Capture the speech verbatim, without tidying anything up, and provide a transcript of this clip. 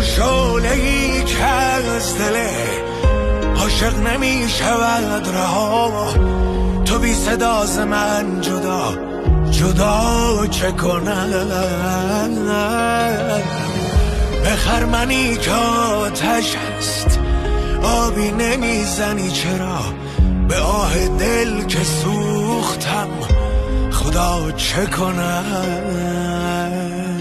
شعله‌ای که از دل عاشق نمی شود رها، تو بی صدا ز من جدا جدا چه کنم؟ به خرمنی که آتش است آبی نمیزنی چرا؟ به آه دل که سوختم خدا چه کنم؟